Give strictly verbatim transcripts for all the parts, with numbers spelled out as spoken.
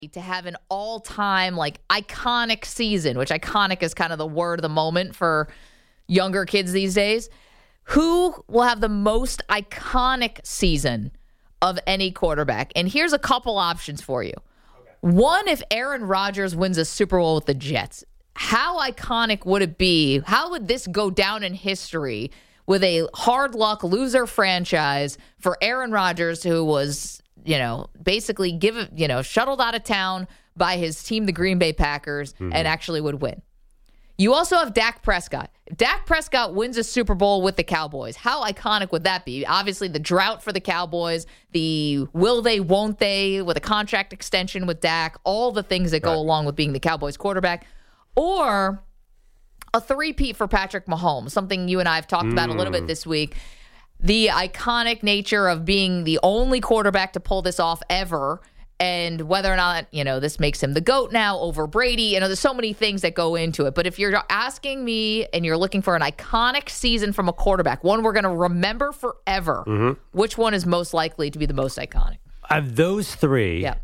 to have an all-time, like, iconic season, which iconic is kind of the word of the moment for younger kids these days. Who will have the most iconic season of any quarterback? And here's a couple options for you. Okay. One, if Aaron Rodgers wins a Super Bowl with the Jets, how iconic would it be? How would this go down in history with a hard luck loser franchise for Aaron Rodgers, who was, you know, basically give you know, shuttled out of town by his team, the Green Bay Packers, mm-hmm. and actually would win? You also have Dak Prescott. If Dak Prescott wins a Super Bowl with the Cowboys, how iconic would that be? Obviously, the drought for the Cowboys, the will they, won't they, with a contract extension with Dak, all the things that go right. along with being the Cowboys quarterback. Or a three-peat for Patrick Mahomes, something you and I have talked mm. about a little bit this week. The iconic nature of being the only quarterback to pull this off ever, and whether or not, you know, this makes him the GOAT now over Brady. You know, there's so many things that go into it. But if you're asking me and you're looking for an iconic season from a quarterback, one we're going to remember forever, mm-hmm. which one is most likely to be the most iconic? Of those three, yeah.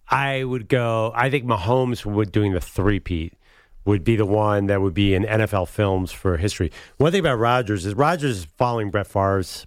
I would go, I think Mahomes would doing the three-peat would be the one that would be in N F L films for history. One thing about Rodgers is Rodgers is following Brett Favre's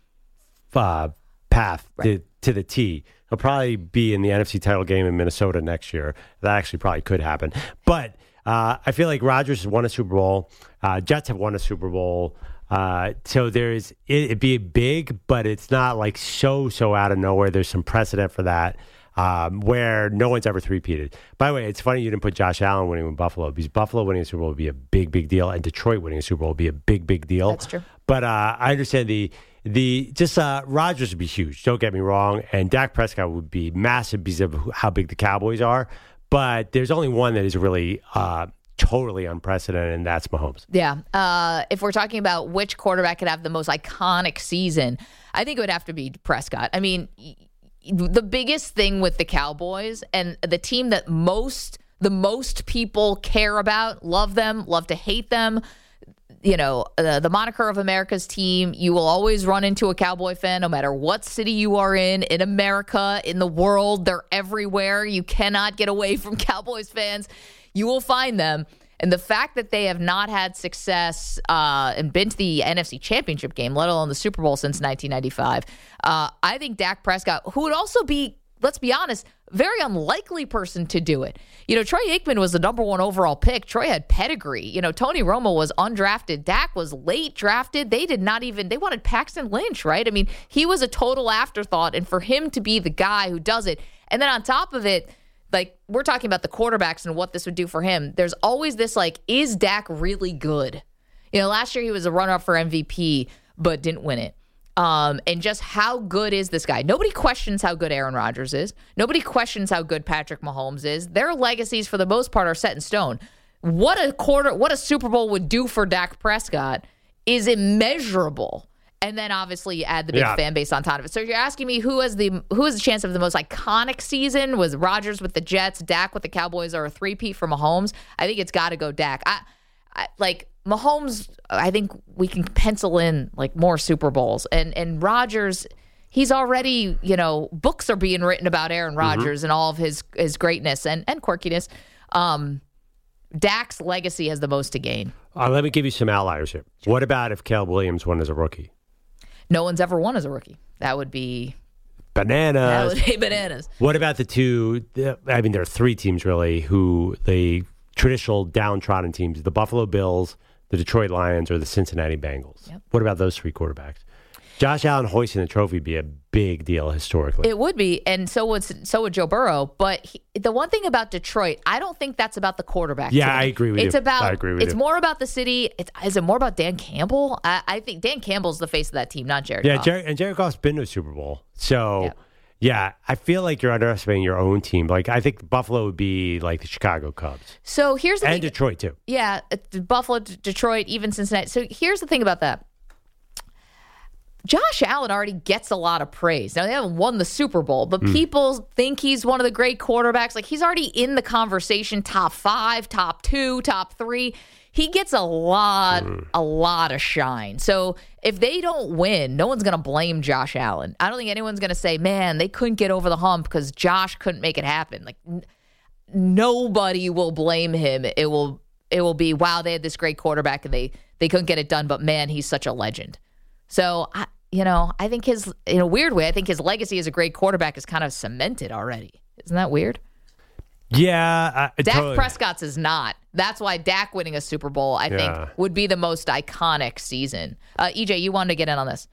uh, path right. to, to the T. He'll probably be in the N F C title game in Minnesota next year. That actually probably could happen. But uh, I feel like Rodgers has won a Super Bowl. Uh, Jets have won a Super Bowl. Uh, so there's it, it'd be big, but it's not like so, so out of nowhere. There's some precedent for that. Um, where no one's ever three-peated. By the way, it's funny you didn't put Josh Allen winning with Buffalo, because Buffalo winning a Super Bowl would be a big, big deal, and Detroit winning a Super Bowl would be a big, big deal. That's true. But uh, I understand the the just uh, Rodgers would be huge. Don't get me wrong, and Dak Prescott would be massive because of how big the Cowboys are. But there's only one that is really uh, totally unprecedented, and that's Mahomes. Yeah. Uh, if we're talking about which quarterback could have the most iconic season, I think it would have to be Prescott. I mean, the biggest thing with the Cowboys and the team that most the most people care about, love them, love to hate them, you know, uh, the moniker of America's team, you will always run into a Cowboy fan no matter what city you are in, in America, in the world. They're everywhere. You cannot get away from Cowboys fans. You will find them. And the fact that they have not had success uh, and been to the N F C Championship game, let alone the Super Bowl since nineteen ninety-five, uh, I think Dak Prescott, who would also be, let's be honest, very unlikely person to do it. You know, Troy Aikman was the number one overall pick. Troy had pedigree. You know, Tony Romo was undrafted. Dak was late drafted. They did not even, they wanted Paxton Lynch, right? I mean, he was a total afterthought. And for him to be the guy who does it, and then on top of it, like, we're talking about the quarterbacks and what this would do for him. There's always this, like, is Dak really good? You know, last year he was a runner-up for M V P, but didn't win it. Um, and just how good is this guy? Nobody questions how good Aaron Rodgers is. Nobody questions how good Patrick Mahomes is. Their legacies, for the most part, are set in stone. What a quarter, what a Super Bowl would do for Dak Prescott is immeasurable. And then obviously you add the big yeah. fan base on top of it. So you're asking me who has the who has the chance of the most iconic season? Was Rodgers with the Jets, Dak with the Cowboys, or a three-peat for Mahomes? I think it's got to go Dak. I, I like Mahomes. I think we can pencil in like more Super Bowls, and and Rodgers. He's already, you know, books are being written about Aaron Rodgers mm-hmm. and all of his his greatness and and quirkiness. Um, Dak's legacy has the most to gain. Uh, let me give you some outliers here. Sure. What about if Caleb Williams won as a rookie? No one's ever won as a rookie. That would be bananas. That would be bananas. What about the two? I mean, there are three teams really who the traditional downtrodden teams: the Buffalo Bills, the Detroit Lions, or the Cincinnati Bengals. Yep. What about those three quarterbacks? Josh Allen hoisting the trophy would be a big deal historically. It would be, and so would so would Joe Burrow. But he, the one thing about Detroit, I don't think that's about the quarterback. Yeah, today. I agree with it's you. About, I agree with it's you. more about the city. It's, is it more about Dan Campbell? I, I think Dan Campbell's the face of that team, not Jared yeah, Goff. Jared, and Jared Goff's been to a Super Bowl. So, yeah. yeah, I feel like you're underestimating your own team. Like, I think Buffalo would be like the Chicago Cubs. So here's the and thing. Detroit, too. Yeah, Buffalo, Detroit, even Cincinnati. So here's the thing about that. Josh Allen already gets a lot of praise. Now, they haven't won the Super Bowl, but mm. people think he's one of the great quarterbacks. Like, he's already in the conversation, top five, top two, top three. He gets a lot, mm. a lot of shine. So if they don't win, no one's going to blame Josh Allen. I don't think anyone's going to say, man, they couldn't get over the hump because Josh couldn't make it happen. Like, nobody will blame him. It will it will be, wow, they had this great quarterback and they they couldn't get it done, but man, he's such a legend. So, I, you know, I think his, in a weird way, I think his legacy as a great quarterback is kind of cemented already. Isn't that weird? Yeah. I, Dak totally. Prescott's is not. That's why Dak winning a Super Bowl, I Yeah. think, would be the most iconic season. Uh, E J, you wanted to get in on this.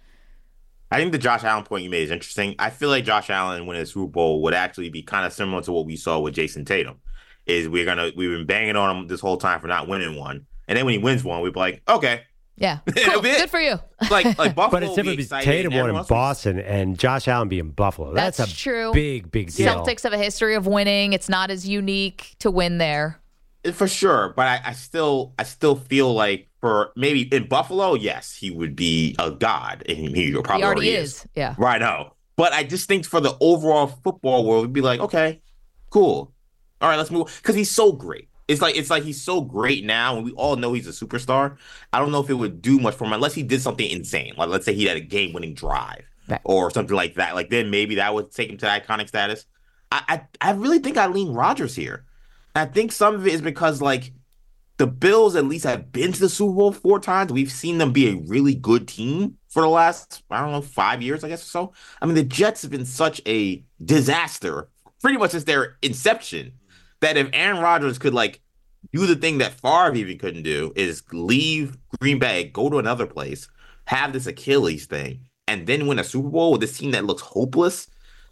I think the Josh Allen point you made is interesting. I feel like Josh Allen winning a Super Bowl would actually be kind of similar to what we saw with Jason Tatum. Is we're gonna we've been banging on him this whole time for not winning one, and then when he wins one, we're like, okay, Yeah. It'll Cool. be it. Good for you. like like Buffalo. But it's will different be because excited Tatum and won in everyone else will- Boston and Josh Allen be in Buffalo. That's, That's a true. big, big deal. Celtics have a history of winning. It's not as unique to win there. For sure, but I, I still I still feel like for maybe in Buffalo, yes, he would be a god, and he probably He already is. is. Yeah. Right now. But I just think for the overall football world, we'd be like, okay, cool. All right, let's move. Because he's so great. It's like it's like he's so great now, and we all know he's a superstar. I don't know if it would do much for him unless he did something insane. Like, let's say he had a game-winning drive Right. or something like that. Like, then maybe that would take him to iconic status. I, I, I really think I lean Rodgers here. I think some of it is because, like, the Bills at least have been to the Super Bowl four times. We've seen them be a really good team for the last, I don't know, five years, I guess, or so. I mean, the Jets have been such a disaster pretty much since their inception that if Aaron Rodgers could, like, do the thing that Favre even couldn't do, is leave Green Bay, go to another place, have this Achilles thing, and then win a Super Bowl with this team that looks hopeless,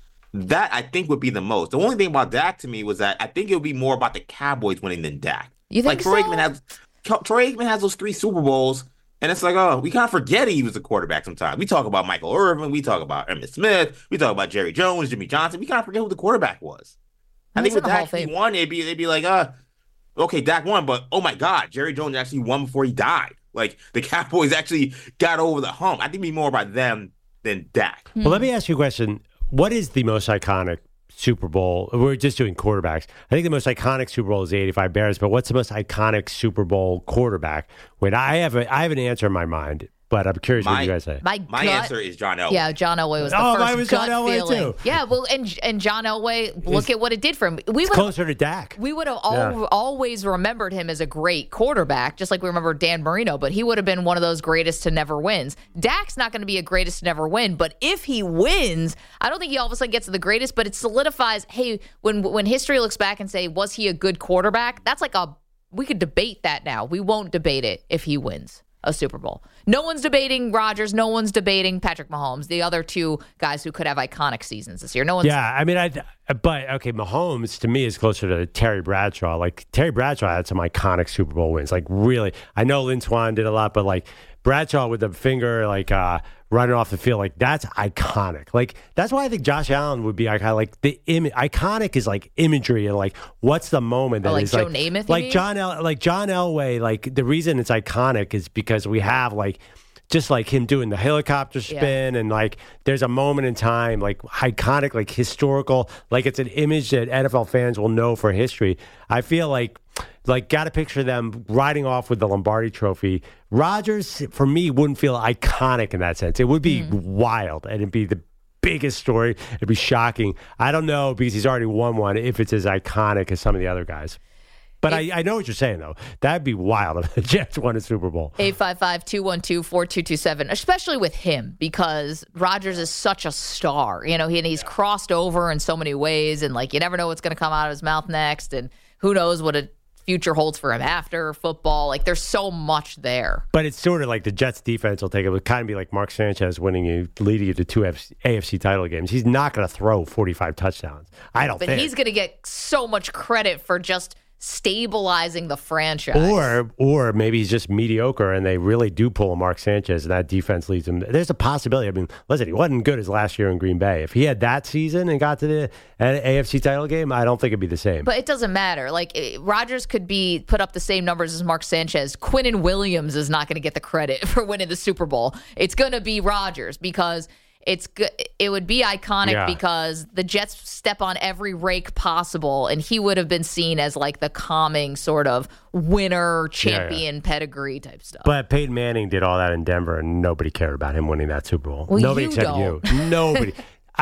that I think would be the most. The only thing about Dak to me was that I think it would be more about the Cowboys winning than Dak. You think like Troy so? Aikman has Troy Aikman has those three Super Bowls, and it's like, oh, we kind of forget he was a quarterback sometimes. We talk about Michael Irvin, we talk about Emmitt Smith, we talk about Jerry Jones, Jimmy Johnson. We kind of forget who the quarterback was. I He's think with in the Hall Dak, of if he Fame. won, it'd be they'd be like, uh, okay, Dak won, but oh my God, Jerry Jones actually won before he died. Like the Cowboys actually got over the hump. I think it'd be more about them than Dak. Well, let me ask you a question. What is the most iconic Super Bowl? We're just doing quarterbacks. I think the most iconic Super Bowl is the eighty-five Bears, but what's the most iconic Super Bowl quarterback? Wait, I have a, I have an answer in my mind, but I'm curious what My- you guys say. My, My gut, answer is John Elway. Yeah, John Elway was the Oh, first mine was gut John Elway, feeling. too. Yeah, well, and and John Elway, look at what it did for him. We It's would closer to Dak. we would have al- Yeah. always remembered him as a great quarterback, just like we remember Dan Marino, but he would have been one of those greatest to never wins. Dak's not going to be a greatest to never win, but if he wins, I don't think he all of a sudden gets to the greatest, but it solidifies, hey, when when history looks back and say, was he a good quarterback? That's like a, we could debate that now. We won't debate it if he wins a Super Bowl. No one's debating Rodgers. No one's debating Patrick Mahomes, the other two guys who could have iconic seasons this year. No one's. Yeah, I mean, I. But okay, Mahomes to me is closer to Terry Bradshaw. Like Terry Bradshaw had some iconic Super Bowl wins. Like really, I know Lynn Swann did a lot, but like Bradshaw with the finger like uh, running off the field, like that's iconic. Like that's why I think Josh Allen would be iconic. Like the Im- iconic is like imagery and like what's the moment that Oh, like is Joe like Namath, you like mean? John El- like John Elway. Like the reason it's iconic is because we have like. Just like him doing the helicopter spin and like there's a moment in time, like iconic, like historical, like it's an image that N F L fans will know for history. I feel like, like got to picture them riding off with the Lombardi trophy. Rodgers, for me, wouldn't feel iconic in that sense. It would be wild and it'd be the biggest story. It'd be shocking. I don't know because he's already won one if it's as iconic as some of the other guys. But I, I know what you're saying, though. That'd be wild if the Jets won a Super Bowl. eight five five, two one two, four two two seven, especially with him, because Rodgers is such a star. You know, he, and he's crossed over in so many ways, and, like, you never know what's going to come out of his mouth next, and who knows what a future holds for him after football. Like, there's so much there. But it's sort of like the Jets defense will take it. It would kind of be like Mark Sanchez winning you, leading you to two A F C title games. He's not going to throw forty-five touchdowns. I don't But think. he's going to get so much credit for just stabilizing the franchise. Or, or maybe he's just mediocre and they really do pull a Mark Sanchez and that defense leads him. There's a possibility. I mean, listen, he wasn't good as last year in Green Bay. If he had that season and got to the A F C title game, I don't think it'd be the same. But it doesn't matter. Like, eh, Rodgers could be put up the same numbers as Mark Sanchez. Quinnen Williams is not going to get the credit for winning the Super Bowl. It's going to be Rodgers because it's good. It would be iconic Yeah. because the Jets step on every rake possible, and he would have been seen as like the calming sort of winner, champion yeah. pedigree type stuff. But Peyton Manning did all that in Denver, and nobody cared about him winning that Super Bowl. Well, nobody you except don't. you. Nobody. I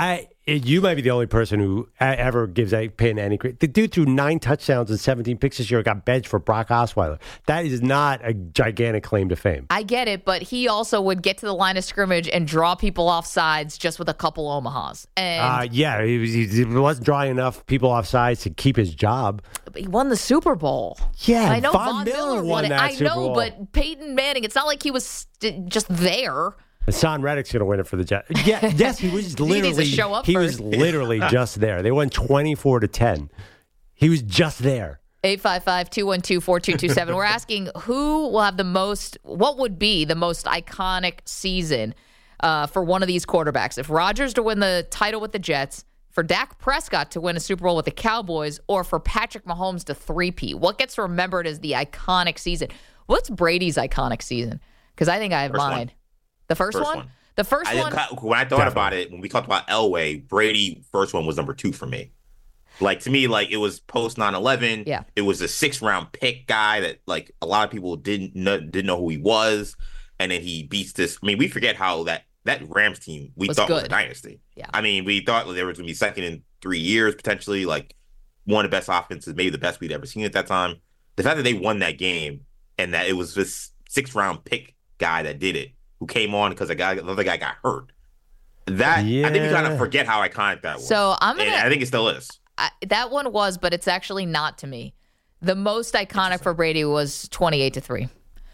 it, you might be the only person who a- ever gives a pin any credit. The dude threw nine touchdowns and seventeen picks this year. Got benched for Brock Osweiler. That is not a gigantic claim to fame. I get it, but he also would get to the line of scrimmage and draw people off sides just with a couple Omahas. And Uh, yeah, he, was, he wasn't drawing enough people off sides to keep his job. he won the Super Bowl. Yeah, I know Von Von, Miller Miller won won it. that I Super know, Bowl. but Peyton Manning, it's not like he was st- just there. Hassan Reddick's going to win it for the Jets. Yeah, yes, he was literally. He needs to show up he first. was literally just there. They won twenty-four to ten. He was just there. eight five five, two one two, four two two seven. We're asking who will have the most, what would be the most iconic season uh, for one of these quarterbacks? If Rodgers to win the title with the Jets, for Dak Prescott to win a Super Bowl with the Cowboys, or for Patrick Mahomes to three-peat? What gets remembered as the iconic season? What's Brady's iconic season? Because I think I have First mine. one. The first, First one? one. The first I, one? when I thought Definitely. about it, when we talked about Elway, Brady first one was number two for me. Like, to me, like, it was post nine eleven. Yeah. It was a six round pick guy that, like, a lot of people didn't know, didn't know who he was. And then he beats this. I mean, we forget how that, that Rams team we Was thought was a good. dynasty. Yeah. I mean, we thought they were going to be second in three years, potentially. Like, one of the best offenses, maybe the best we'd ever seen at that time. The fact that they won that game and that it was this six round pick guy that did it, who came on because a guy, another guy got hurt. That, I think we kind Yeah. of forget how iconic that was. So I'm gonna- And I think it still is. I, that one was, but it's actually not to me. The most iconic for Brady was twenty-eight to three.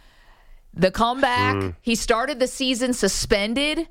The comeback, Mm. he started the season suspended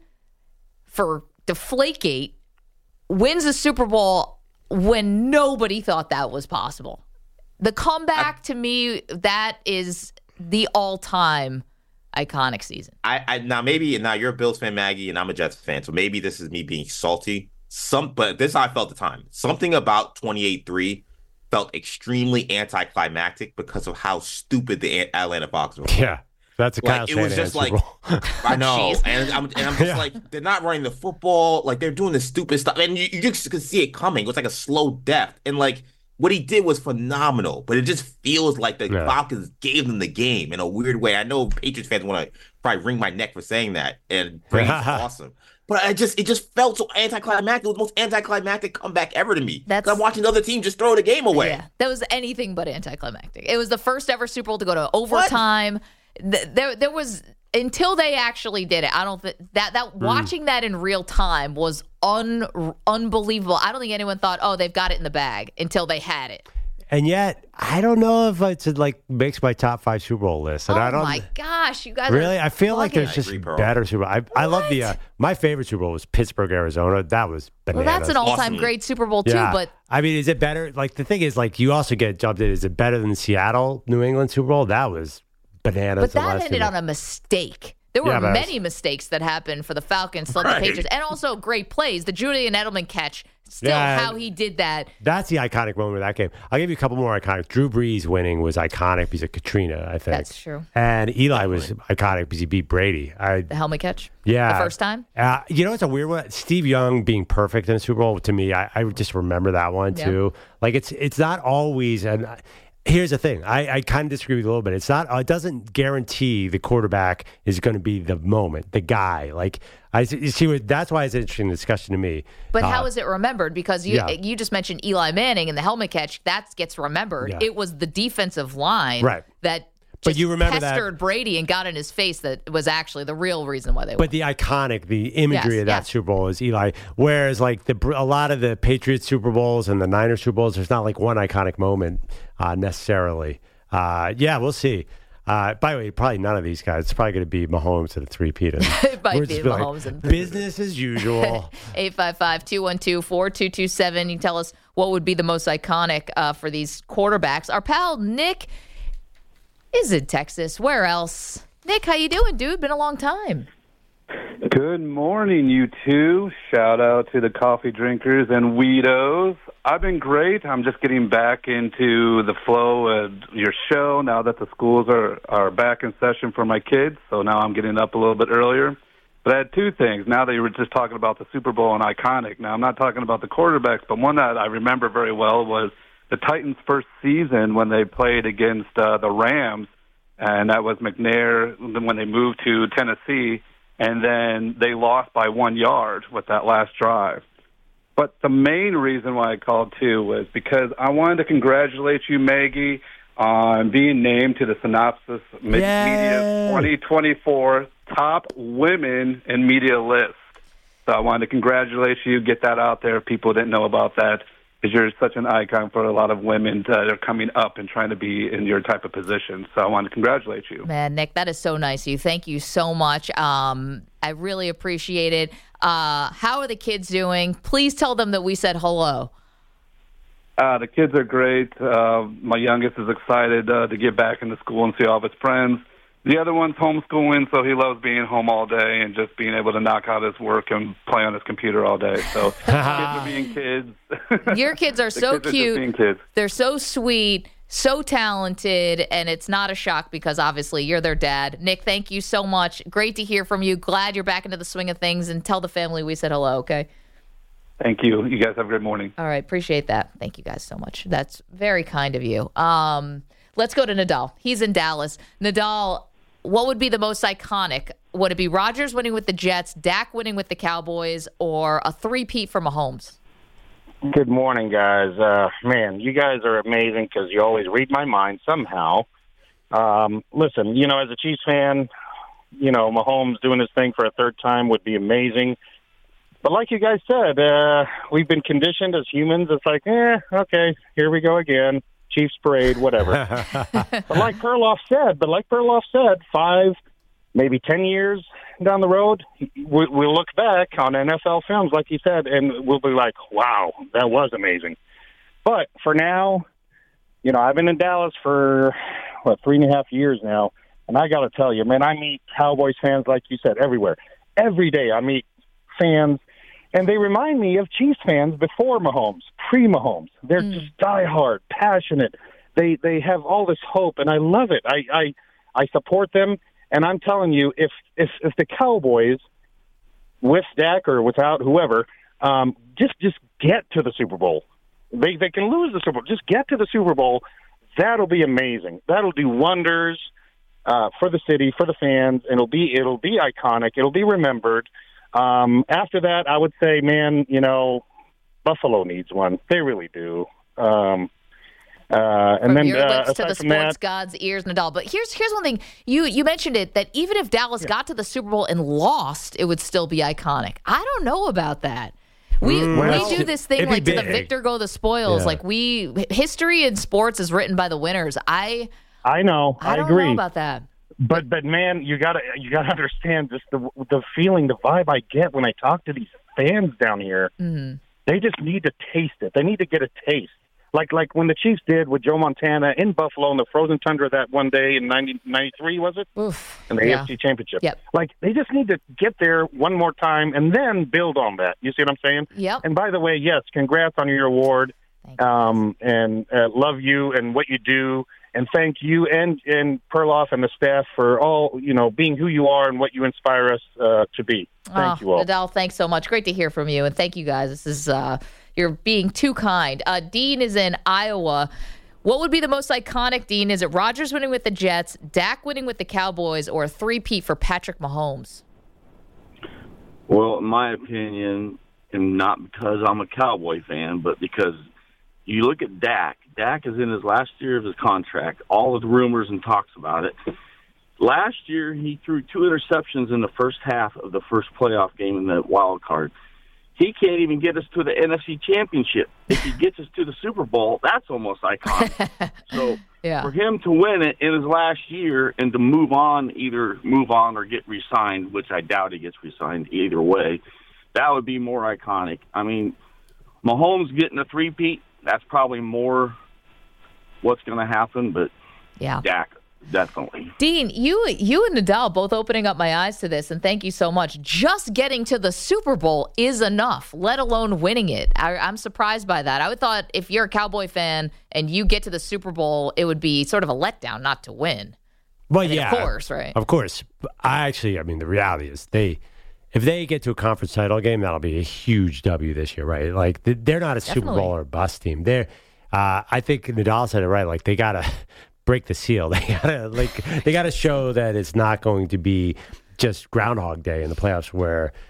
for Deflategate, wins the Super Bowl when nobody thought that was possible. The comeback, to me, that is the all-time iconic season. I, I now maybe now you're a Bills fan, Maggie, and I'm a Jets fan, so maybe this is me being salty. Some, but this is how I felt at the time. Something about twenty-eight three felt extremely anticlimactic because of how stupid the Atlanta Falcons were. Yeah, that's a Kyle Like, it was Shanahan just Super like Bowl. I know, Jeez. and I'm and I'm just Yeah. like they're not running the football, like they're doing this stupid stuff, and you, you just could see it coming. It was like a slow death, and like what he did was phenomenal, but it just feels like the Yeah. Falcons gave them the game in a weird way. I know Patriots fans want to probably wring my neck for saying that, and Brady's awesome. But I just it just felt so anticlimactic. It was the most anticlimactic comeback ever to me. That's- I'm watching the other team just throw the game away. Yeah, that was anything but anticlimactic. It was the first ever Super Bowl to go to overtime. Th- There, there was until they actually did it. I don't think that that watching that in real time was un unbelievable. I don't think anyone thought, oh, they've got it in the bag until they had it. And yet, I don't know if it's like makes my top five Super Bowl list. And oh I don't my gosh, you guys really. Are I feel like bugging. there's I just agree, Pearl. better Super Bowl. I, I love the uh, my favorite Super Bowl was Pittsburgh, Arizona. That was Well, bananas. that's an all-time Awesome. great Super Bowl too. Yeah. But I mean, is it better? Like the thing is, like you also get jumped in. Is it better than the Seattle New England Super Bowl? That was bananas. but the that last ended Super on a mistake. There were Yeah, but- many mistakes that happened for the Falcons, still Right. the Patriots, and also great plays. The Julian Edelman catch, still Yeah. how he did that. That's the iconic moment of that game. I'll give you a couple more iconic. Drew Brees winning was iconic because of Katrina, I think. That's true. And Eli was iconic because he beat Brady. I The helmet catch. yeah. The first time. Uh, you know, it's a weird one. Steve Young being perfect in the Super Bowl to me. I, I just remember that one Yeah. too. Like it's it's not always. And I- here's the thing. I, I kind of disagree with you a little bit. It's not. It doesn't guarantee the quarterback is going to be the moment, the guy. Like I you see. What, that's why it's an interesting discussion to me. But Uh, how is it remembered? Because you yeah. you just mentioned Eli Manning and the helmet catch. That gets remembered. Yeah. It was the defensive line Right. that But just you remember that- pestered Brady and got in his face. That was actually the real reason why they won. But the iconic, the imagery Yes, of that yes. Super Bowl is Eli. Whereas, like the a lot of the Patriots Super Bowls and the Niners Super Bowls, there's not like one iconic moment uh, necessarily. Uh, yeah, we'll see. Uh, by the way, probably none of these guys. It's probably going to be Mahomes to the three-peat. It might We're be just like, Mahomes and- business as usual. eight five five, two one two, four two two seven. You tell us what would be the most iconic uh, for these quarterbacks. Our pal Nick is in Texas. Where else? Nick, how you doing, dude? Been a long time. Good morning, you two. Shout out to the coffee drinkers and weedos. I've been great. I'm just getting back into the flow of your show now that the schools are, are back in session for my kids. So now I'm getting up a little bit earlier. But I had two things. Now that you were just talking about the Super Bowl and iconic. Now I'm not talking about the quarterbacks, but one that I remember very well was the Titans' first season when they played against uh, the Rams, and that was McNair when they moved to Tennessee. And then they lost by one yard with that last drive. But the main reason why I called, too, was because I wanted to congratulate you, Maggie, on being named to the Synopsis Media twenty twenty-four Top Women in Media list. So I wanted to congratulate you, get that out there. People didn't know about that, because you're such an icon for a lot of women that are coming up and trying to be in your type of position. So I wanted to congratulate you. Man, Nick, that is so nice of you. Thank you so much. Um, I really appreciate it. Uh, how are the kids doing? Please tell them that we said hello. Uh, the kids are great. Uh, my youngest is excited uh, to get back into school and see all of his friends. The other one's homeschooling, so he loves being home all day and just being able to knock out his work and play on his computer all day. So kids are being kids. Your kids are so kids cute. Are just being kids. They're so sweet, so talented, and it's not a shock because obviously you're their dad. Nick, thank you so much. Great to hear from you. Glad you're back into the swing of things, and tell the family we said hello, okay? Thank you. You guys have a great morning. All right. Appreciate that. Thank you guys so much. That's very kind of you. Um, let's go to Nadal. He's in Dallas. Nadal, what would be the most iconic? Would it be Rodgers winning with the Jets, Dak winning with the Cowboys, or a three-peat for Mahomes? Good morning, guys. Uh, man, you guys are amazing because you always read my mind somehow. Um, listen, you know, as a Chiefs fan, you know, Mahomes doing his thing for a third time would be amazing. But like you guys said, uh, we've been conditioned as humans. It's like, eh, okay, here we go again. Chiefs parade, whatever. but like Perloff said, but like Perloff said, five, maybe ten years down the road, we, we'll look back on N F L films, like you said, and we'll be like, wow, that was amazing. But for now, you know, I've been in Dallas for, what, three and a half years now, and I got to tell you, man, I meet Cowboys fans, like you said, everywhere. Every day I meet fans. And they remind me of Chiefs fans before Mahomes, pre-Mahomes. They're mm. just diehard, passionate. They they have all this hope, and I love it. I, I I support them, and I'm telling you, if if if the Cowboys, with Dak or without whoever, um, just just get to the Super Bowl, they they can lose the Super Bowl. Just get to the Super Bowl. That'll be amazing. That'll do wonders uh, for the city, for the fans, and it'll be it'll be iconic. It'll be remembered. Um, after that, I would say, man, you know, Buffalo needs one. They really do. Um, uh, and from then your uh, lips to the from sports that, god's ears, Nadal. But here's here's one thing you you mentioned it that even if Dallas yeah. got to the Super Bowl and lost, it would still be iconic. I don't know about that. We mm, well, we do this thing like to the victor go the spoils. Yeah. Like we history in sports is written by the winners. I I know. I, I don't agree know about that. But but man, you gotta you gotta understand just the the feeling, the vibe I get when I talk to these fans down here. Mm-hmm. They just need to taste it. They need to get a taste, like like when the Chiefs did with Joe Montana in Buffalo in the frozen tundra that one day in ninety ninety-three, was it? Oof. In the yeah. A F C Championship. Yep. Like they just need to get there one more time and then build on that. You see what I'm saying? Yep. And by the way, yes, congrats on your award. Thank you. Um, and uh, love you and what you do. And thank you and, and Perloff and the staff for all, you know, being who you are and what you inspire us uh, to be. Thank oh, you all. Nadal, thanks so much. Great to hear from you. And thank you guys. This is, uh, you're being too kind. Uh, Dean is in Iowa. What would be the most iconic, Dean? Is it Rodgers winning with the Jets, Dak winning with the Cowboys, or a three-peat for Patrick Mahomes? Well, in my opinion, and not because I'm a Cowboy fan, but because you look at Dak. Dak is in his last year of his contract. All of the rumors and talks about it. Last year, he threw two interceptions in the first half of the first playoff game in the wild card. He can't even get us to the N F C Championship. If he gets us to the Super Bowl, that's almost iconic. So yeah. for him to win it in his last year and to move on, either move on or get re-signed, which I doubt he gets re-signed either way, that would be more iconic. I mean, Mahomes getting a three-peat, that's probably more what's going to happen, but yeah. Dak, definitely. Dean, you you and Nadal both opening up my eyes to this, and thank you so much. Just getting to the Super Bowl is enough, let alone winning it. I, I'm surprised by that. I would thought if you're a Cowboy fan and you get to the Super Bowl, it would be sort of a letdown not to win. Well, I mean, yeah. Of course, right? Of course. I actually, I mean, the reality is they – if they get to a conference title game, that'll be a huge W this year, right? Like, they're not a Definitely. Super Bowl or bust team. They're, uh, I think Nadal said it right. Like, they got to break the seal. They got to like they got to show that it's not going to be just Groundhog Day in the playoffs where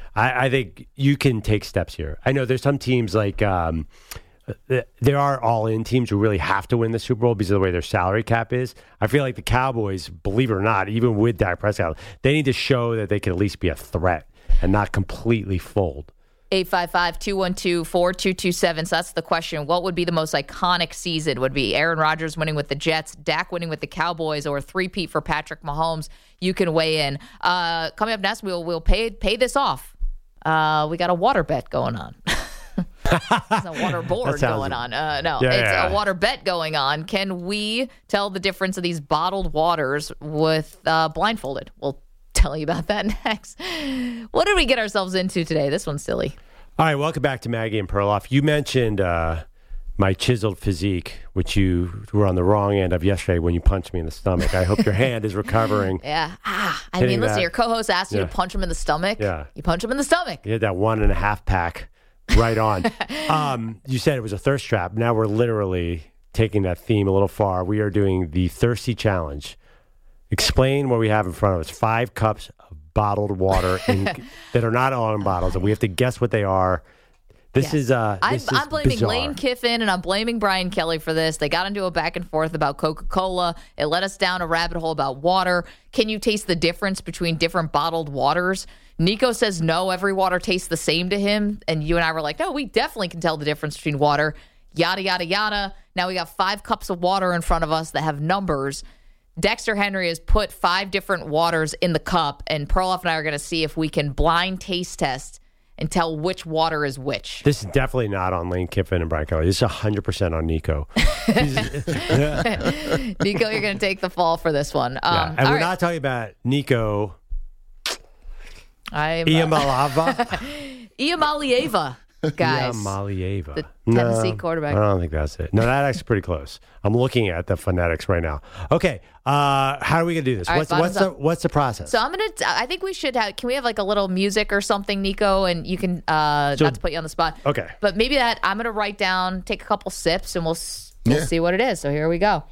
I, I think you can take steps here. I know there's some teams like um, there are all-in teams who really have to win the Super Bowl because of the way their salary cap is. I feel like the Cowboys, believe it or not, even with Dak Prescott, they need to show that they can at least be a threat and not completely fold. eight five five, two one two, four two two seven. So that's the question. What would be the most iconic season? Would it be Aaron Rodgers winning with the Jets, Dak winning with the Cowboys, or a three-peat for Patrick Mahomes? You can weigh in. Uh, coming up next, we'll we'll pay pay this off. Uh, we got a water bet going on. It's a water board sounds- going on. Uh, no, Yeah, it's yeah. a water bet going on. Can we tell the difference of these bottled waters with uh, blindfolded? We'll tell you about that next. What did we get ourselves into today? This one's silly. All right, welcome back to Maggie and Perloff. You mentioned uh, my chiseled physique, which you were on the wrong end of yesterday when you punched me in the stomach. I hope your hand is recovering. Yeah. Ah, I Hitting mean, listen, that. your co-host asked you Yeah. to punch him in the stomach. Yeah. You punch him in the stomach. You had that one and a half pack right on. um, you said it was a thirst trap. Now we're literally taking that theme a little far. We are doing the Thirsty Challenge. Explain what we have in front of us. Five cups of bottled water in, that are not all in bottles, and we have to guess what they are. This Yes. is uh, I'm, this is I'm blaming bizarre. Lane Kiffin and I'm blaming Brian Kelly for this. They got into a back and forth about Coca-Cola. It led us down a rabbit hole about water. Can you taste the difference between different bottled waters? Nico says no, every water tastes the same to him. And you and I were like, no, we definitely can tell the difference between water. Yada, yada, yada. Now we got five cups of water in front of us that have numbers. Dexter Henry has put five different waters in the cup, and Perloff and I are going to see if we can blind taste test and tell which water is which. This is definitely not on Lane Kiffin and Brian Kelly. This is one hundred percent on Nico. Nico, you're going to take the fall for this one. Um, Yeah. And all we're right. not talking about Nico I'm uh, Iamaleava. Iamaleava, guys. Iamaleava. The Tennessee No, quarterback. I don't think that's it. No, that's actually pretty close. I'm looking at the phonetics right now. Okay, uh, how are we gonna do this? All right, what's what's bottoms the up. what's the process? So I'm gonna. I think we should have. Can we have like a little music or something, Nico? And you can uh, So- not to put you on the spot. Okay. But maybe that I'm gonna write down, take a couple sips, and we'll s- we'll Yeah. see what it is. So here we go.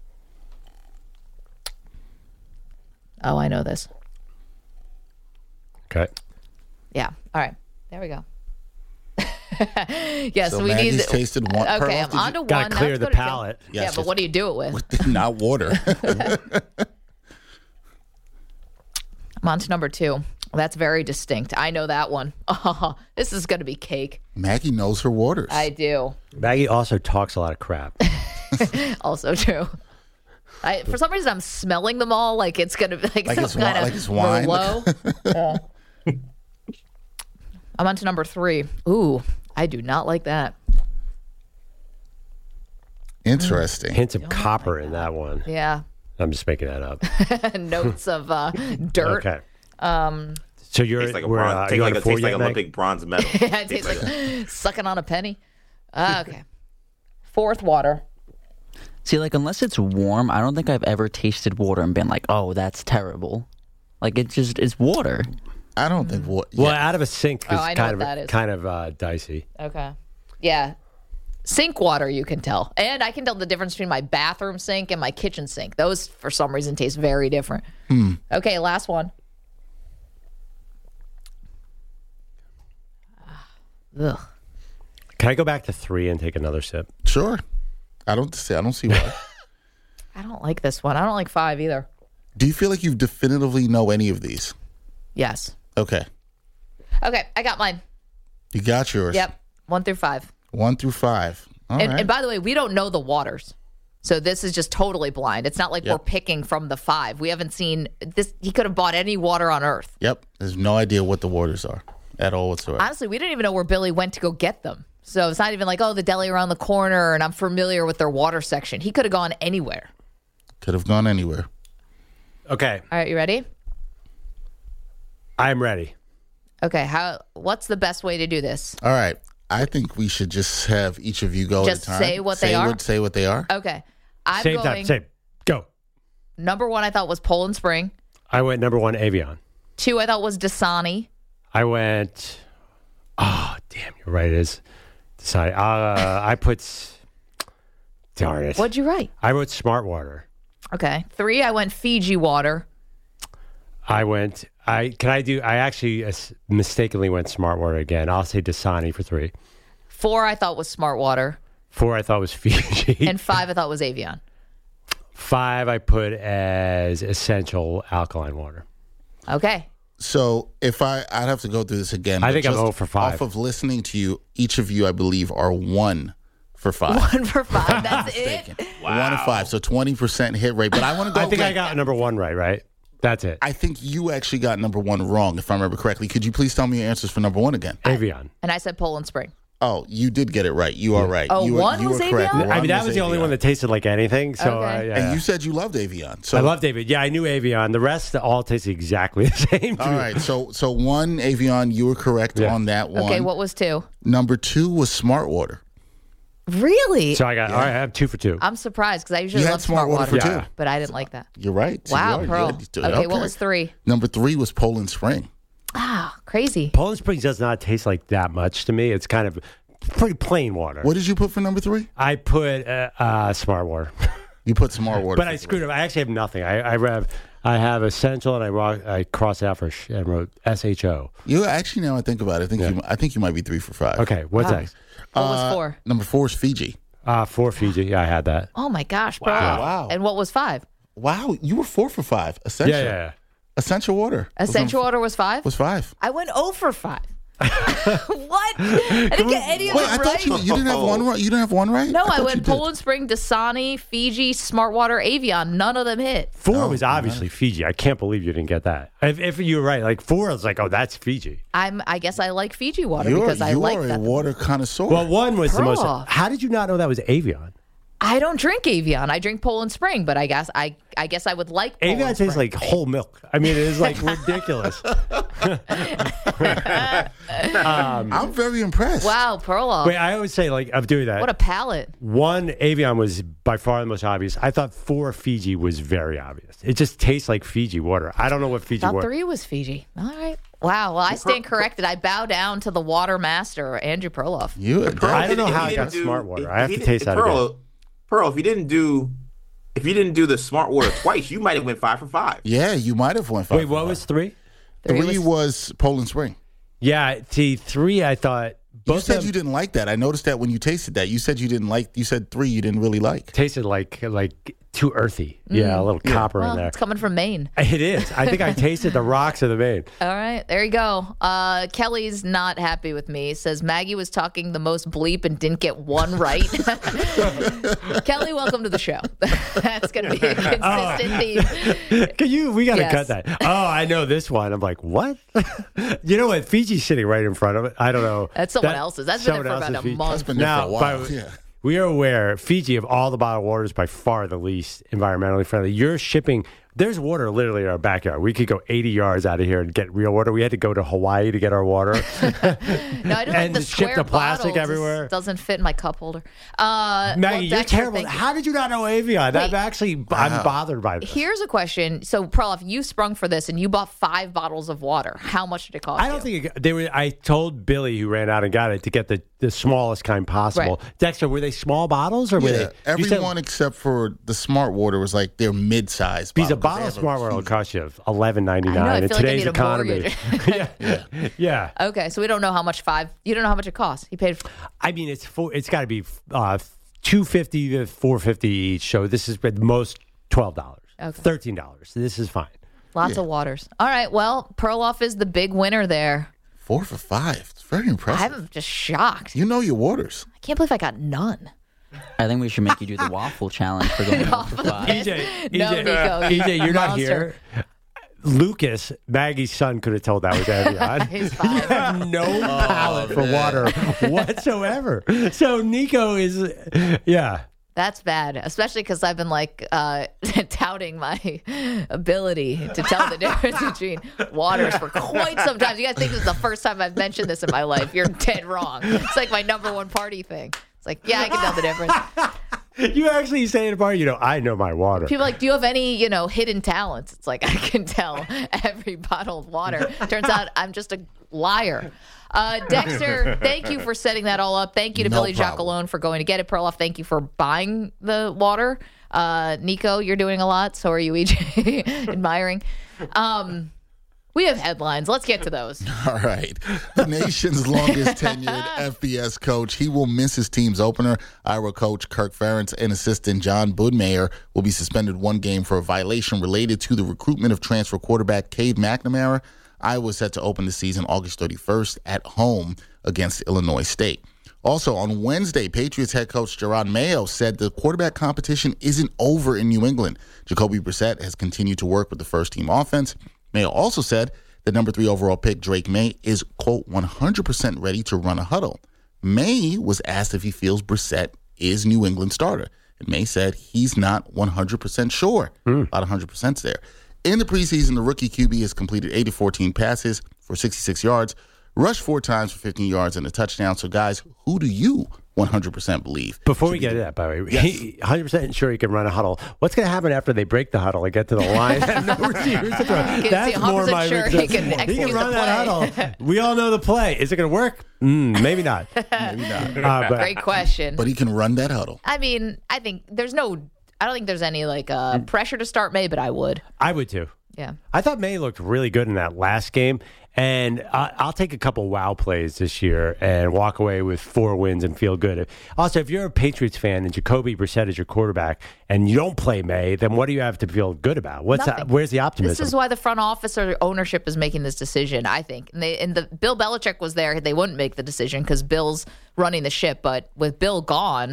Oh, I know this. Okay. Yeah. All right. There we go. yes, So we Maggie's need. tasted one. Okay, Perloff, I'm did you- on to one. Gotta Now clear let's the go to two. palate. Yeah, Yes, but yes. what do you do it with? Not water. I'm on to number two. That's very distinct. I know that one. Oh, this is going to be cake. Maggie knows her waters. I do. Maggie also talks a lot of crap. Also true. I, for some reason, I'm smelling them all like it's going to be like, Like some it's kind wi- of like it's wine. Merlot. Yeah. I'm on to number three. Ooh, I do not like that. Interesting. Hints of copper in that one. Yeah. I'm just making that up. Notes of uh, dirt. Okay. Um. So you're Tastes like a we're, bronze, uh, tastes you like, on a, a four tastes like yet, Meg? Olympic bronze medal. Yeah, it tastes like sucking on a penny. Uh, okay. Fourth water. See, like, unless it's warm, I don't think I've ever tasted water and been like, oh, that's terrible. Like, it just, it's water. I don't think what. Well, yeah. out of a sink Oh, is I know kind what of that is. kind of uh, dicey. Okay. Yeah. Sink water, you can tell. And I can tell the difference between my bathroom sink and my kitchen sink. Those, for some reason, taste very different. Hmm. Okay, last one. Ugh. Can I go back to three and take another sip? Sure. I don't see. I don't see why. I don't like this one. I don't like five either. Do you feel like you definitively know any of these? Yes. Okay. Okay, I got mine. You got yours. Yep. One through five. One through five. All And, right. and by the way, we don't know the waters. So this is just totally blind. It's not like Yep. we're picking from the five. We haven't seen this. He could have bought any water on earth. Yep. There's no idea what the waters are at all whatsoever. Honestly, we didn't even know where Billy went to go get them. So it's not even like, oh, the deli around the corner and I'm familiar with their water section. He could have gone anywhere. Could have gone anywhere. Okay, All right, you ready? I'm ready. Okay, how? What's the best way to do this? All right. I think we should just have each of you go Just at a time. say what they are? What, say what they are. Okay, I'm Same going. time. Same. Go. Number one, I thought was Poland Spring. I went number one, Avion. Two, I thought was Dasani. I went. Oh, damn! You're right. It is. Sorry. Uh, I put. Darn it. What'd you write? I wrote Smart Water. Okay, three, I went Fiji water. I went I can I do. I actually uh, mistakenly went Smart Water again. I'll say Dasani for three. Four I thought was Smart Water. Four I thought was Fiji. And five I thought was Avion. Five I put as essential alkaline water. Okay. So if I, I'd have to go through this again. I but think I'm just zero for five. Off of listening to you, each of you, I believe, are one for five. One for five. That's it. One and five. So twenty percent hit rate. But I want to go. I think again. I got number one right. Right. That's it. I think you actually got number one wrong, if I remember correctly. Could you please tell me your answers for number one again? Avion. And I said Poland Spring. Oh, you did get it right. You are right. Oh, you one you was correct. Avion? I mean, that was was the only Avion. one that tasted like anything. So, Okay. uh, yeah. And you said you loved Avion. So I love David. Yeah, I knew Avion. The rest all tasted exactly the same. to All me. right. So so one Avion, you were correct Yeah. on that one. Okay, what was two? Number two was Smart Water. Really? So I got. All right, I have two for two. I'm surprised because I usually You had love Smart Water for Yeah. two. but I didn't like that. You're right. So Wow, you are Pearl. good. Okay, what was three? Number three was Poland Spring. Ah, crazy. Poland Springs does not taste like that much to me. It's kind of pretty plain water. What did you put for number three? I put uh, uh, Smart Water, You put Smart Water. but for I three. screwed up. I actually have nothing. I, I have I have essential, and I rock, I crossed out for sh- and wrote S H O. You actually, now I think about it, I think you, I think you might be three for five. Okay, what's Wow. next? What Uh, was four? Number four is Fiji. Uh, four Fiji. Yeah, I had that. Oh my gosh, bro. Wow. And what was five? Wow, you were four for five. Essential. Yeah, yeah, yeah. Essential water. was Essential number- water was five? was five. I went zero for five. What? I didn't get any of Wait, them I right. thought you you didn't have one right. You didn't have one right. No, I, thought you went did. Poland Spring, Dasani, Fiji, Smart Water, Avion. None of them hit. Four Oh, was obviously Fiji. I can't believe you didn't get that. If, if you were right, like four, I was like, oh, that's Fiji. I'm. I guess I like Fiji water You're, because I you like are a that. water connoisseur. Well, one was the most. Pearl. How did you not know that was Avion? I don't drink Avion. I drink Poland Spring, but I guess I. I guess I would like Poland Avion tastes Spring. like whole milk. I mean, it is like ridiculous. I'm very impressed. Wow, Perloff. Wait, I always say like of doing that. What a palate. One Avion was by far the most obvious. I thought four Fiji was very obvious. It just tastes like Fiji water. I don't know what Fiji Thought water. three was Fiji. All right. Wow. Well, I stand corrected. I bow down to the water master, Andrew Perloff. You. I don't know If how he I got didn't do- Smart Water. if- I have if to he taste didn't- that Pearl, again. Pearl, if you didn't do, if you didn't do the Smart Water twice, you might have went five for five. Yeah, you might have won five. Wait, for what five. was three? Three was Poland Spring. Yeah, see, three. I thought You both said of you them didn't like that. I noticed that when you tasted that. You said you didn't like. You said three you didn't really like. tasted like like too earthy. Yeah, a little copper Well, in there. it's coming from Maine. It is. I think I tasted the rocks of the Maine. All right, there you go. Uh, Kelly's not happy with me. Says Maggie was talking the most bleep and didn't get one right. Kelly, welcome to the show. That's going to be a consistent theme. Can you? We got to Yes. cut that. Oh, I know this one. I'm like, what? You know what? Fiji's sitting right in front of it. I don't know. That's someone That- else's. That's been there someone for about else's a Fiji. month. That's been there Now, for a while. by- yeah. We are aware Fiji of all the bottled water is by far the least environmentally friendly. You're shipping. There's water literally in our backyard. We could go eighty yards out of here and get real water. We had to go to Hawaii to get our water. No, I don't like And the ship square the plastic bottles. It everywhere. doesn't fit in my cup holder. Uh, Maggie, well, you're Dexter, terrible. thank you. How did you not know Avion? I'm Wait. actually I'm bothered by this. Here's a question. So, Perloff, you sprung for this and you bought five bottles of water. How much did it cost I don't you? think it, they were. I told Billy, who ran out and got it, to get the, the smallest kind possible. Right. Dexter, were they small bottles or were Yeah, they? you said- everyone except for the Smart Water was like they're mid-sized. Because a bottles. bottle They of have Smart a Water will huge- cost you eleven ninety I know, I nine in feel like I today's need a economy. mortgage. yeah, yeah. Okay, so we don't know how much five. You don't know how much it costs. He paid. I mean, it's four, it's got to be uh, two fifty to four fifty each. So this is at most twelve dollars, Okay. thirteen dollars. This is fine. Lots of waters. All right. Well, Perloff is the big winner there. Four for five. It's very impressive. I'm just shocked. You know your waters. I can't believe I got none. I think we should make you do the waffle challenge for going one for five. E J, No, E J, Nico, E J, you're not monster. here. Lucas, Maggie's son, could have told that was Evian. He's You fine. have no palate for water whatsoever. So Nico is, yeah. That's bad, especially because I've been like uh, touting my ability to tell the difference between waters for quite some time. You guys think this is the first time I've mentioned this in my life? You're dead wrong. It's like my number one party thing. It's like, yeah, I can tell the difference. You actually say in a bar, you know, I know my water. People are like, do you have any, you know, hidden talents? It's like, I can tell every bottle of water. Turns out I'm just a liar. Uh, Dexter, thank you for setting that all up. Thank you to No Billy problem. Jacalone for going to get it. Perloff, thank you for buying the water. Uh, Nico, you're doing a lot. So are you, E J, admiring. Um, We have headlines. Let's get to those. All right. The nation's longest tenured F B S coach. He will miss his team's opener. Iowa coach Kirk Ferentz and assistant John Boudmeyer will be suspended one game for a violation related to the recruitment of transfer quarterback Cade McNamara. Iowa is set to open the season August thirty-first at home against Illinois State. Also, on Wednesday, Patriots head coach Gerard Mayo said the quarterback competition isn't over in New England. Jacoby Brissett has continued to work with the first-team offense. Mayo also said the number three overall pick, Drake May, is, quote, one hundred percent ready to run a huddle. May was asked if he feels Brissett is New England's starter. And May said he's not one hundred percent sure. Mm. About one hundred percent there. In the preseason, the rookie Q B has completed eight of fourteen passes for sixty-six yards, rushed four times for fifteen yards and a touchdown. So, guys, who do you one hundred percent believe? Before we get to that, by the way, Yes. he, one hundred percent sure he can run a huddle. What's going to happen after they break the huddle and get to the line? No receivers to throw? He's That's more my sure concern. he can He execute can run the that play. huddle. We all know the play. Is it going to work? Mm, maybe not. Maybe not. Uh, but Great question. But he can run that huddle. I mean, I think there's no, I don't think there's any like uh, pressure to start May, but I would. I would too. Yeah. I thought May looked really good in that last game, and I, I'll take a couple wow plays this year and walk away with four wins and feel good. Also, if you're a Patriots fan and Jacoby Brissett is your quarterback and you don't play May, then what do you have to feel good about? What's Nothing. that, where's the optimism? This is why the front office or ownership is making this decision, I think. And, they, and the Bill Belichick was there. They wouldn't make the decision because Bill's running the ship. But with Bill gone,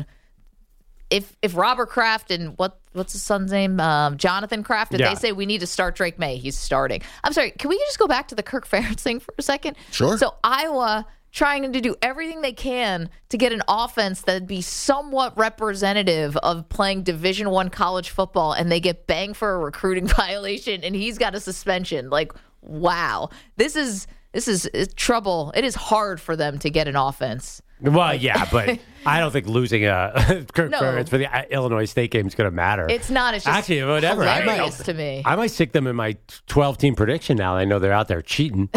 if if Robert Kraft and what what's his son's name, um, Jonathan Kraft, if Yeah. they say we need to start Drake May, he's starting. I'm sorry, can we just go back to the Kirk Ferentz thing for a second? Sure. So Iowa trying to do everything they can to get an offense that'd be somewhat representative of playing Division One college football, and they get banged for a recruiting violation, and he's got a suspension. Like, wow, this is this is it's trouble. It is hard for them to get an offense. Well, yeah, but I don't think losing a Kirk No. Ferentz for the uh, Illinois State game is going to matter. It's not. It's just Actually, whatever. I hilarious might, to me. I might stick them in my twelve-team prediction now. I know they're out there cheating.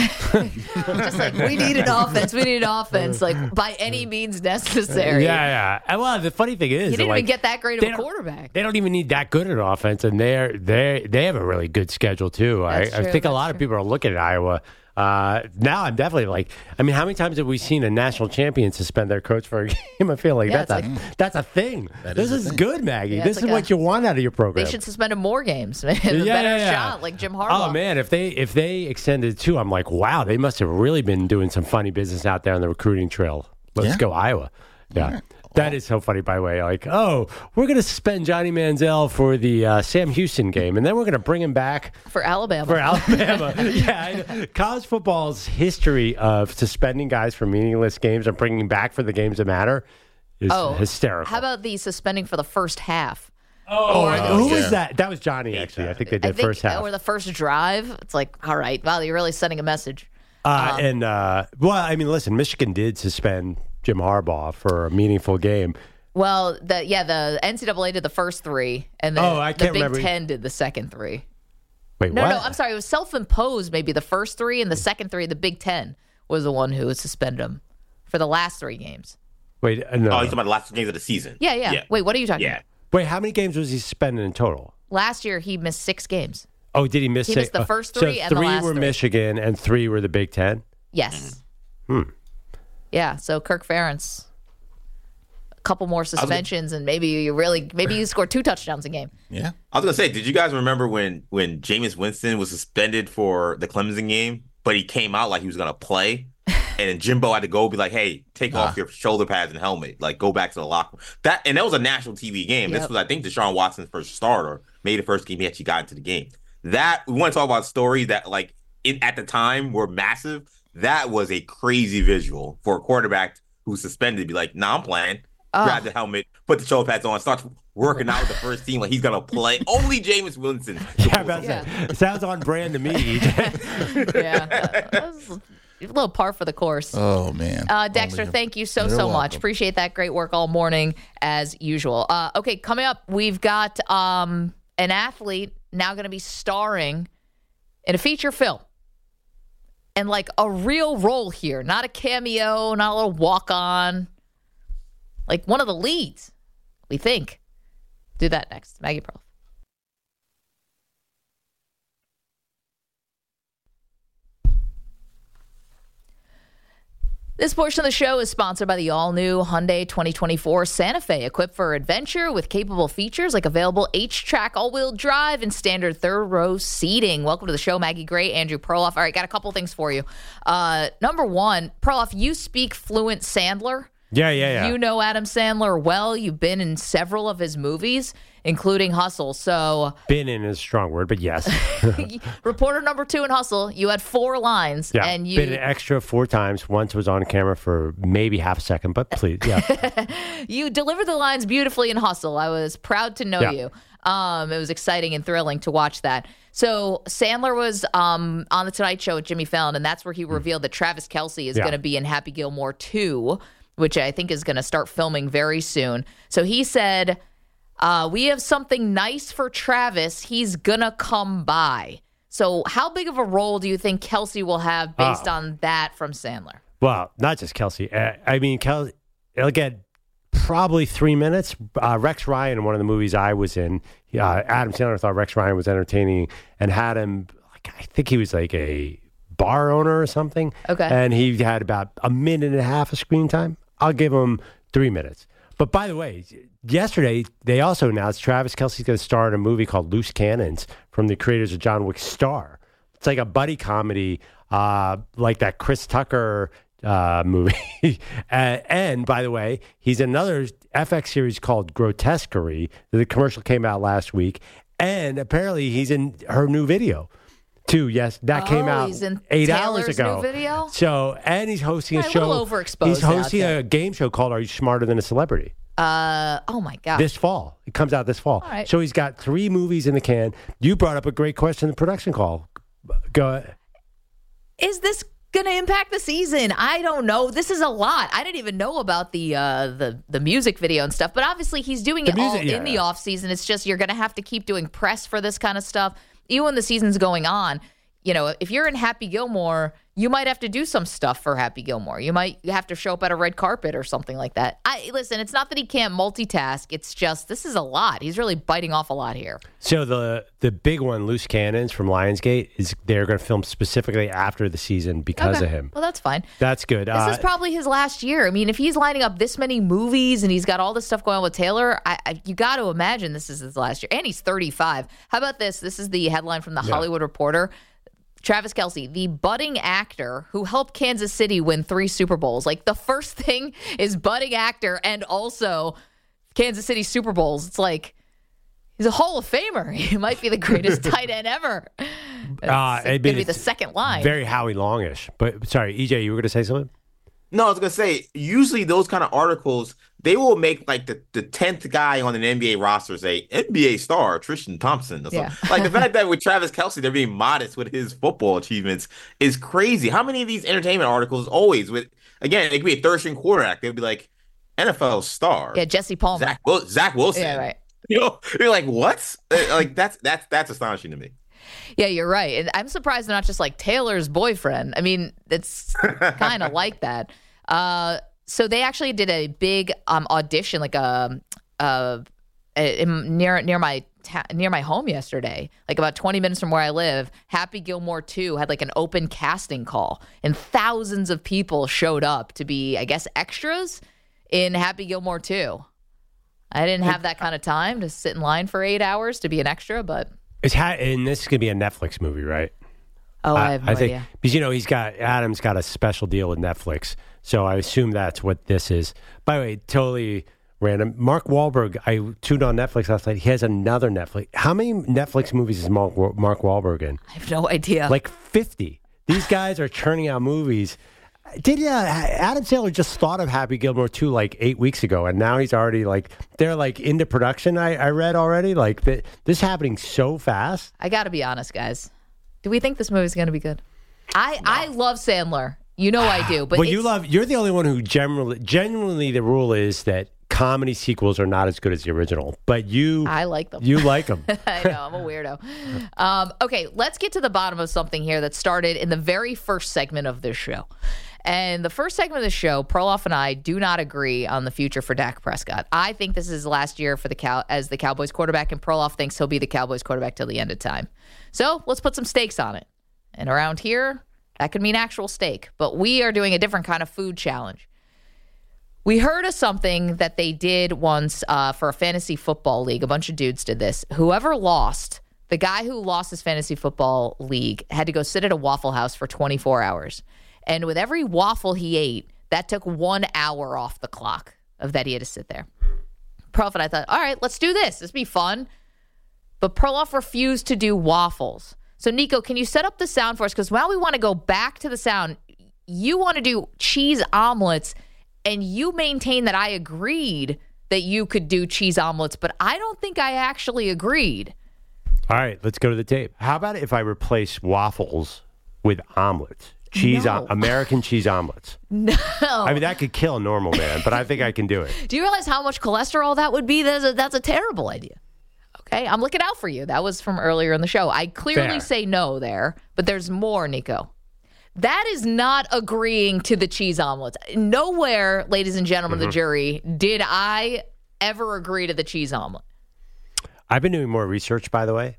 Just like, we need an offense. We need an offense, like by any means necessary. Yeah, yeah. And, well, the funny thing is, He didn't like, even get that great of they a don't- quarterback. They don't even need that good an offense, and they're they they have a really good schedule too. I, That's I true, think a that's lot of true. people are looking at Iowa. Uh, now I'm definitely like, I mean, how many times have we seen a national champion suspend their coach for a game? I feel like Yeah, that's a it's that's a thing. That this is is, a thing. good, Maggie. Yeah, this it's is like what a- you want out of your program. They should suspend him more games. a Yeah, better yeah, yeah. shot, like Jim Harbaugh. Oh man, if they if they extended two, I'm like, wow, they must have really been doing some funny business out there on the recruiting trail. Let's Yeah. go Iowa. Yeah. right. That is so funny, by the way. Like, oh, we're going to suspend Johnny Manziel for the uh, Sam Houston game, and then we're going to bring him back For Alabama. for Alabama. yeah, I know. College football's history of suspending guys for meaningless games and bringing back for the games that matter is oh, hysterical. How about the suspending for the first half? oh, or the- who was yeah. that? That was Johnny, actually. I think they did I think, first half. or the first drive. It's like, all right, wow, you're really sending a message. Uh, and, uh, well, I mean, listen, Michigan did suspend Jim Harbaugh for a meaningful game. Well, the yeah, the N C double A did the first three, and then Oh, I the can't Big remember. Ten did the second three. Wait, No, what? no, I'm sorry. It was self-imposed. Maybe the first three, and the second three, the Big Ten was the one who would suspend him for the last three games. Wait, uh, no. Oh, you're talking about the last games of the season. Yeah, yeah. Yeah. Wait, what are you talking Yeah. about? Wait, how many games was he suspended in total? Last year he missed six games. Oh, did he miss He six? missed the uh, first so three and the three last were three. Michigan and three were the Big Ten? Yes. Hmm. Yeah. So Kirk Ferentz, a couple more suspensions, and maybe you really maybe you score two touchdowns a game. Yeah. I was gonna say, did you guys remember when when Jameis Winston was suspended for the Clemson game, but he came out like he was gonna play, and then Jimbo had to go be like, "Hey, take off your shoulder pads and helmet, like go back to the locker room." That and that was a national T V game. This Yep. was, I think, Deshaun Watson's first start or maybe the first game he actually got into the game. That we want to talk about stories that like in, at the time were massive. That was a crazy visual for a quarterback who's suspended to be like, "Nah, I'm playing." Oh. Grab the helmet, put the shoulder pads on, start working out with the first team like he's gonna play. Only Jameis Winston. Yeah, about that. Sounds on brand to me. E J. Yeah. That was a little par for the course. Oh, man. Uh, Dexter, Only- thank you so, You're so much. welcome. Appreciate that great work all morning, as usual. Uh, okay, coming up, we've got um, an athlete now going to be starring in a feature film. And like a real role here, not a cameo, not a little walk on. Like one of the leads, we think. Do that next. Maggie Pearl. This portion of the show is sponsored by the all-new Hyundai twenty twenty-four Santa Fe, equipped for adventure with capable features like available H-Track all-wheel drive and standard third-row seating. Welcome to the show, Maggie Gray, Andrew Perloff. All right, got a couple things for you. Uh, number one, Perloff, you speak fluent Sandler. Yeah, yeah, yeah. You know Adam Sandler well. You've been in several of his movies, including Hustle. So, been in is a strong word, but yes. Reporter number two in Hustle, you had four lines. Yeah, and you been an extra four times. Once was on camera for maybe half a second, but please, yeah. You delivered the lines beautifully in Hustle. I was proud to know Yeah. you. Um, it was exciting and thrilling to watch that. So Sandler was um, on The Tonight Show with Jimmy Fallon, and that's where he revealed that Travis Kelce is Yeah. going to be in Happy Gilmore two, which I think is going to start filming very soon. So he said, uh, we have something nice for Travis. He's going to come by. So how big of a role do you think Kelce will have based Oh. on that from Sandler? Well, not just Kelce. Uh, I mean, Kelce, he'll get probably three minutes. Uh, Rex Ryan, in one of the movies I was in, uh, Adam Sandler thought Rex Ryan was entertaining and had him, like, I think he was like a bar owner or something. Okay. And he had about a minute and a half of screen time. I'll give him three minutes. But by the way, yesterday they also announced Travis Kelce's going to star in a movie called Loose Cannons from the creators of John Wick Star. It's like a buddy comedy, uh, like that Chris Tucker uh, movie. and, and by the way, he's in another F X series called Grotesquerie. The commercial came out last week, and apparently he's in her new video. Too, yes, that Oh, came out he's in eight Taylor's hours ago. new video? So, and he's hosting a Right, a show. little overexposed He's now, hosting I'd say. a game show called "Are You Smarter Than a Celebrity?" Uh, oh, my gosh. This fall. It comes out this fall. All right. So he's got three movies in the can. You brought up a great question in the production call. Go. Is this going to impact the season? I don't know. This is a lot. I didn't even know about the uh, the the music video and stuff. But obviously, he's doing The it music- all yeah, in the yeah. off season. It's just you're going to have to keep doing press for this kind of stuff, even when the season's going on. You know, if you're in Happy Gilmore, you might have to do some stuff for Happy Gilmore. You might have to show up at a red carpet or something like that. I listen. It's not that he can't multitask. It's just this is a lot. He's really biting off a lot here. So the the big one, Loose Cannons from Lionsgate, is they're going to film specifically after the season because Okay. of him. Well, that's fine. That's good. This Uh, is probably his last year. I mean, if he's lining up this many movies and he's got all this stuff going on with Taylor, I, I, you got to imagine this is his last year. And he's thirty-five. How about this? This is the headline from the Yeah. Hollywood Reporter. Travis Kelce, the budding actor who helped Kansas City win three Super Bowls. Like, the first thing is budding actor and also Kansas City Super Bowls. It's like, he's a Hall of Famer. He might be the greatest tight end ever. Uh, It's it'd going to be it's the second line. Very Howie Longish. But sorry, E J, you were going to say something? No, I was gonna say usually those kind of articles they will make like the the tenth guy on an N B A roster say N B A star Tristan Thompson. Or Yeah. something. Like the fact that with Travis Kelce they're being modest with his football achievements is crazy. How many of these entertainment articles always with again it could be a third string quarterback they'd be like N F L star Yeah, Jesse Palmer. Zach Wil- Zach Wilson. Yeah, right. You know, you're like what? Uh, Like that's that's that's astonishing to me. Yeah, you're right. And I'm surprised they're not just like Taylor's boyfriend. I mean, it's kind of like that. Uh, so they actually did a big um, audition, like a, a, a near near my ta- near my home yesterday, like about twenty minutes from where I live. Happy Gilmore two had like an open casting call, and thousands of people showed up to be, I guess, extras in Happy Gilmore two. I didn't have that kind of time to sit in line for eight hours to be an extra, but. It's ha- and this is going to be a Netflix movie, right? Oh, I have no I think idea. because you know he's got Adam's got a special deal with Netflix, so I assume that's what this is. By the way, totally random. Mark Wahlberg, I tuned on Netflix last night. He has another Netflix. How many Netflix movies is Mark Mark Wahlberg in? I have no idea. Like fifty. These guys are churning out movies. Did uh, Adam Sandler just thought of Happy Gilmore two like eight weeks ago, and now he's already like they're like into production. I, I read already like th- this is happening so fast. I got to be honest, guys. Do we think this movie's going to be good? I I love Sandler. You know I do. But Well, you it's- love. You're the only one who generally, genuinely, the rule is that comedy sequels are not as good as the original. But you, I like them. You like them. I know, I'm a weirdo. Um, okay, let's get to the bottom of something here that started in the very first segment of this show. And the first segment of the show, Perloff and I do not agree on the future for Dak Prescott. I think this is his last year for the Cow- as the Cowboys quarterback, and Perloff thinks he'll be the Cowboys quarterback till the end of time. So let's put some stakes on it. And around here, That could mean actual steak. But we are doing a different kind of food challenge. We heard of something that they did once uh, for a fantasy football league. A bunch of dudes did this. Whoever lost, the guy who lost his fantasy football league had to go sit at a Waffle House for twenty-four hours. And with every waffle he ate, that took one hour off the clock of that he had to sit there. Prof and I thought, all right, let's do this. This will be fun. But Perloff refused to do waffles. So, Nico, can you set up the sound for us? Because while we want to go back to the sound, you want to do cheese omelets, and you maintain that I agreed that you could do cheese omelets, but I don't think I actually agreed. All right, let's go to the tape. How about if I replace waffles with omelets? Cheese, No. o- American cheese omelets. No. I mean, that could kill a normal man, but I think I can do it. Do you realize how much cholesterol that would be? That's a, that's a terrible idea. Okay, I'm looking out for you. That was from earlier in the show. I clearly Fair. say no there, but there's more, Nico. That is not agreeing to the cheese omelets. Nowhere, ladies and gentlemen Mm-hmm. of the jury, did I ever agree to the cheese omelet. I've been doing more research, by the way.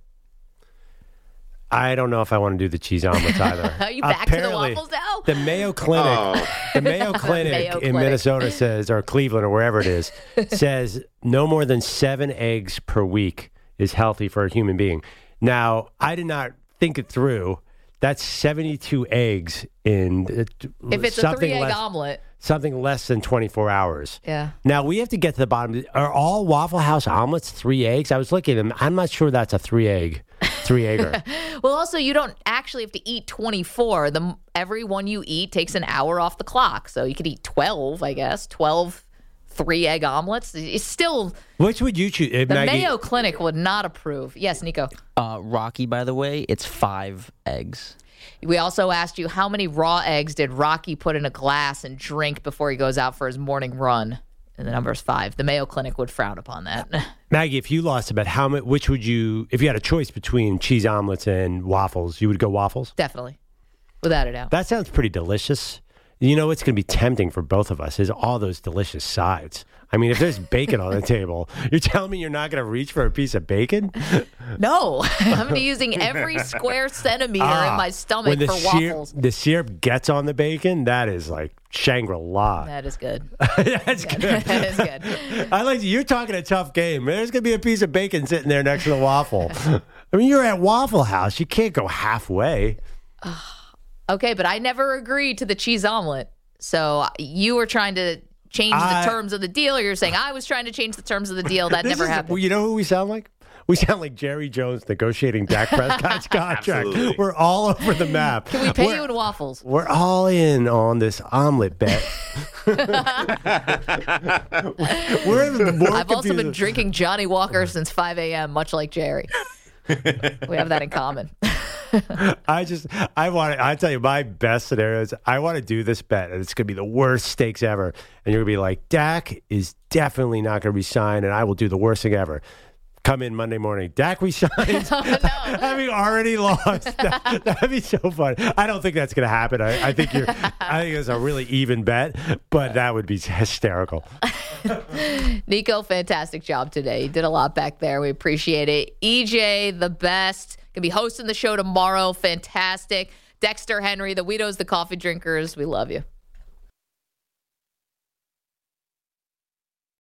I don't know if I want to do the cheese omelets either. Are you back to the Apparently, waffles now? The Mayo Clinic, Oh. the Mayo Clinic Mayo in Clinic. Minnesota says, or Cleveland or wherever it is, says no more than seven eggs per week is healthy for a human being. Now, I did not think it through. That's seventy-two eggs in uh, If it's a something three-egg less, omelet. something less than twenty-four hours. Yeah. Now, we have to get to the bottom. Are all Waffle House omelets three eggs? I was looking at them. I'm not sure that's a three-egg, three-egger. Well, also, you don't actually have to eat twenty-four. The Every one you eat takes an hour off the clock. So you could eat twelve, I guess. twelve three-egg omelets. It's still, Which would you choose? Uh, the Maggie, Mayo Clinic would not approve. Yes, Nico. Uh, Rocky, by the way, it's five eggs. We also asked you how many raw eggs did Rocky put in a glass and drink before he goes out for his morning run? And the number is five. The Mayo Clinic would frown upon that. Maggie, if you lost a bet, how much? Which would you? If you had a choice between cheese omelets and waffles, you would go waffles. Definitely. Without a doubt. That sounds pretty delicious. You know what's going to be tempting for both of us is all those delicious sides. I mean, if there's bacon on the table, you're telling me you're not going to reach for a piece of bacon? No. I'm going to be using every square centimeter Ah, in my stomach when the for syrup- waffles. The syrup gets on the bacon, that is like Shangri-La. That is good. That's good. That is good. I like you're talking a tough game. There's going to be a piece of bacon sitting there next to the waffle. I mean, you're at Waffle House. You can't go halfway. Okay, but I never agreed to the cheese omelet. So you were trying to change I- the terms of the deal, or you're saying I was trying to change the terms of the deal. That This never is- happened. You know who we sound like? We sound like Jerry Jones negotiating Dak Prescott's contract. Absolutely. We're all over the map. Can we pay we're, you in waffles? We're all in on this omelet bet. we're even more I've also been confused. drinking Johnny Walker since five a.m., much like Jerry. We have that in common. I just, I want to, I tell you, my best scenario is I want to do this bet, and it's going to be the worst stakes ever. And you're going to be like, Dak is definitely not going to resign, and I will do the worst thing ever. Come in Monday morning. Dak resigns, having already lost. That, that'd be so fun. I don't think that's going to happen. I, I think you're. I think it's a really even bet, but that would be hysterical. Nico, fantastic job today. You did a lot back there. We appreciate it. E J, the best. Gonna be hosting the show tomorrow. Fantastic. Dexter Henry, the Weedos, the Coffee Drinkers. We love you.